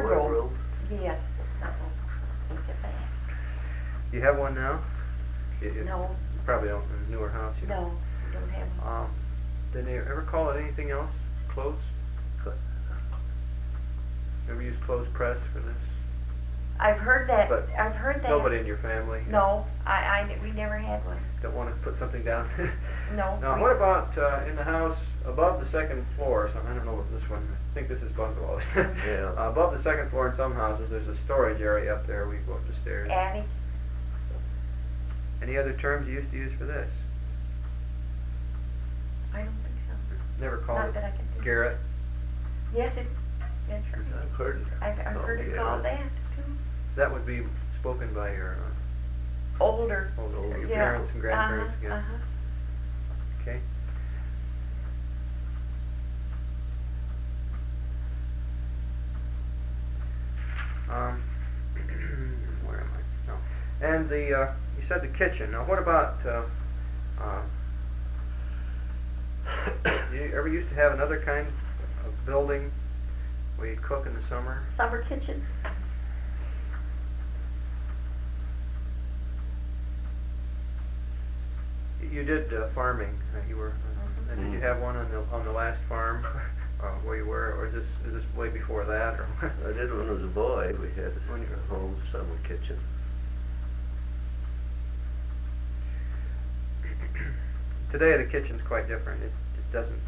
wardrobe. Yes. Ain't it bad? You have one now? No. You probably don't in a newer house. You No, we don't have one. Did they ever call it anything else? Clothes? Ever use clothes press for this? I've heard that. But I've heard that. nobody in your family? No, we never had one. Don't want to put something down? No. Now, what about in the house above the second floor or something? I don't know what this one, I think this is bungalow. Yeah. Above the second floor in some houses, there's a storage area up there where you go up the stairs. Attic. Any other terms you used to use for this? I don't think so. Never called Not it that I can think. garret? Yes, that's right. I've heard it. I've heard it yeah. called that too. That would be spoken by your Older. your Yeah. parents and grandparents again. Okay. Where am I? No. And the you said the kitchen. Now, what about? You ever used to have another kind of building where you cook in the summer? Summer kitchen. You did farming. You were. And did you have one on the last farm where you were, or is this way before that, or? I did when I was a boy. We had a home summer kitchen. Today the kitchen's quite different. It doesn't.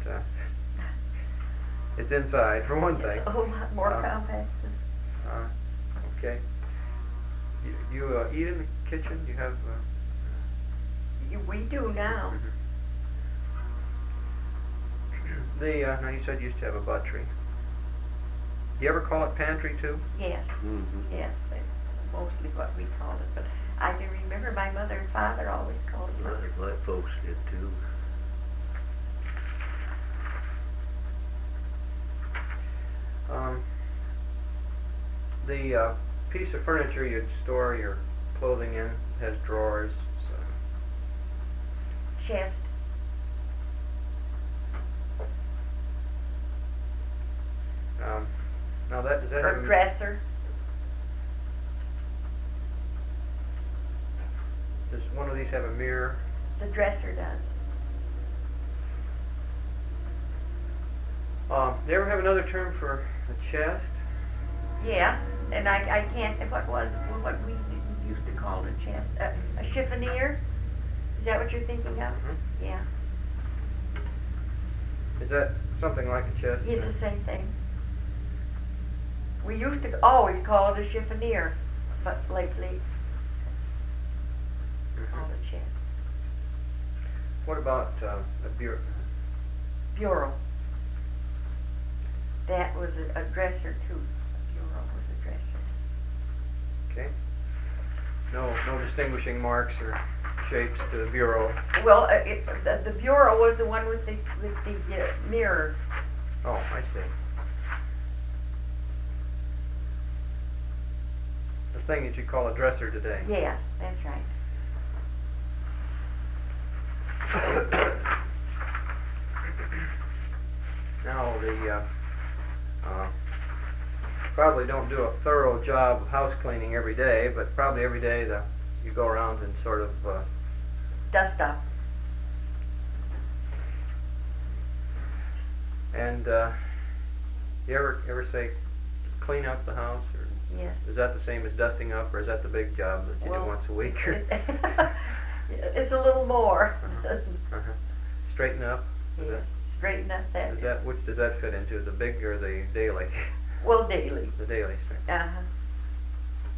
It's inside for one thing. It's a whole lot more compact. Okay. You eat in the kitchen? You have. We do now. Now you said you used to have a buttry. You ever call it pantry too? Yes. Mm-hmm. Yes, that's mostly what we called it. But I can remember my mother and father always called it butter. My folks did too. The piece of furniture you'd store your clothing in has drawers. Chest. Now does that Or have dresser. does one of these have a mirror? The dresser does. Do you ever have another term for a chest? Yeah, and I can't. What we used to call a chest? A chiffonier. Is that what you're thinking of? Mm-hmm. Yeah. Is that something like a chest? It's the same thing. We used to always call it a chiffonier, but lately call it chest. What about a bureau? Bureau. That was a dresser too. A bureau was a dresser. Okay. No distinguishing marks or shapes to the bureau. Well, the bureau was the one with the mirror. Oh, I see. The thing that you call a dresser today. Yeah, that's right. Now the probably don't do a thorough job of house cleaning every day, but probably every day you go around and sort of Dust up. and you ever say clean up the house, or Yes. is that the same as dusting up, or is that the big job that you do once a week? Or It's a little more. Straighten up. Yeah. Straighten up that. Which does that fit into, the big or the daily? Well, daily. The daily straighten. Uh-huh.